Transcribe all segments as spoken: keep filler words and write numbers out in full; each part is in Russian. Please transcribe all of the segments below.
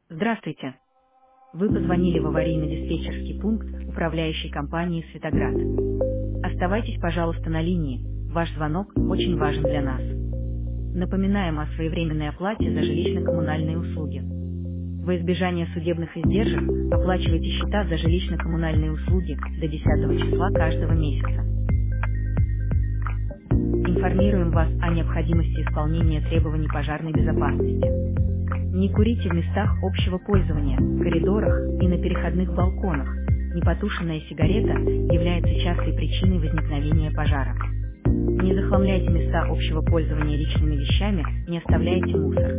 Здравствуйте. Вы позвонили в аварийно-диспетчерский пункт управляющей компании «Светоград». Оставайтесь, пожалуйста, на линии. Ваш звонок очень важен для нас. Напоминаем о своевременной оплате за жилищно-коммунальные услуги. Во избежание судебных издержек оплачивайте счета за жилищно-коммунальные услуги до десятого числа каждого месяца. Информируем вас о необходимости исполнения требований пожарной безопасности. Не курите в местах общего пользования, коридорах и на переходных балконах. Непотушенная сигарета является частой причиной возникновения пожара. Не захламляйте места общего пользования личными вещами, не оставляйте мусор.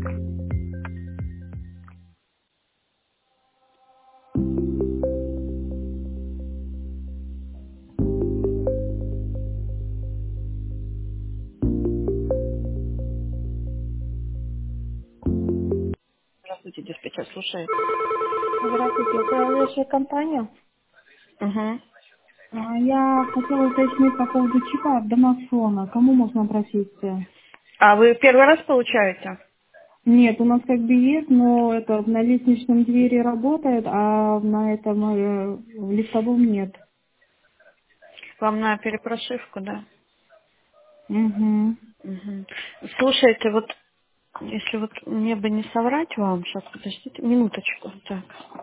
Здравствуйте, диспетчер, слушает. Здравствуйте, управляющая компания. Угу. А, Я хотела уточнить по поводу чипа от домофона. Кому можно обратиться? А вы первый раз получаете? Нет, у нас как бы есть, но это на лестничном двери работает, а на этом э, в лифтовом нет. Вам на перепрошивку, да? Угу. Мгм. Слушайте, вот если вот мне бы не соврать вам, сейчас подождите минуточку. Так,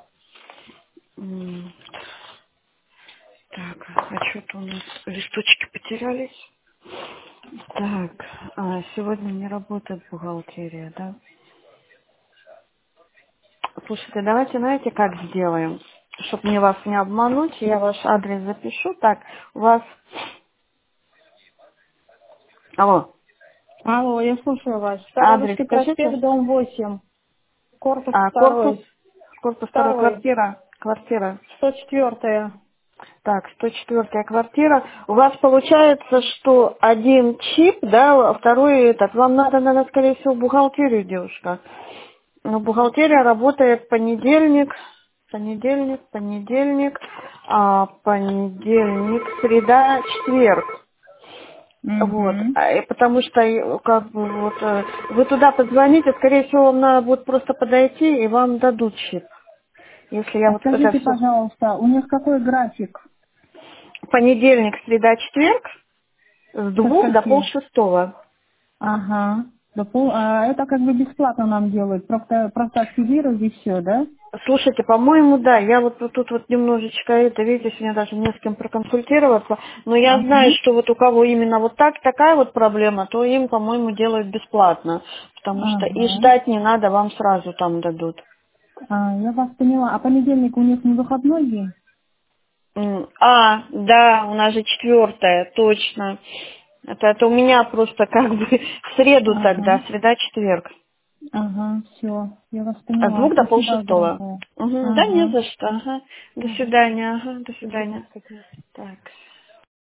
М, так, а что-то у нас листочки потерялись. Так, а, сегодня не работает бухгалтерия, да? Слушайте, давайте, знаете, как сделаем? Чтобы мне вас не обмануть, я ваш адрес запишу. Так, у вас... Алло, Алло, я слушаю вас. адрес Старорусский скажите? проспект, дом восемь, корпус А, корпус, второй, корпус второй, второй, квартира, квартира. сто четвёртая. Так, сто четвёртая квартира. У вас получается, что один чип, да, а второй этот. Вам надо, наверное, скорее всего, в бухгалтерию, девушка. Но бухгалтерия работает понедельник, понедельник, понедельник, а, понедельник, среда, четверг. Вот, Угу. А, и потому что, э, как бы, вот, э, вы туда позвоните, скорее всего, вам надо будет просто подойти, и вам дадут чип. Если я А вот это скажите, все... пожалуйста, у них какой график? Понедельник, среда, четверг, с Со двух до скольки? полшестого. Ага. Да пол- а это как бы бесплатно нам делают. Просто, просто активировать и все, да? Слушайте, по-моему, да, я вот вот тут вот немножечко это, видите, сегодня даже не с кем проконсультироваться, но я знаю, Ага. что вот у кого именно вот так, такая вот проблема, то им, по-моему, делают бесплатно, потому что и Ага. ждать не надо, вам сразу там дадут. А, я вас поняла. А понедельник у них не выходной день? М, А, да, у нас же четвертая, точно. Это, это у меня просто как бы в среду тогда, Ага. среда-четверг. Ага, все. Я вас А с поняла. двух до Спасибо полшестого. огромное. Мгм, да не Ага. за что. Ага. До Ага. свидания. Ага, до До свидания. свидания. Так.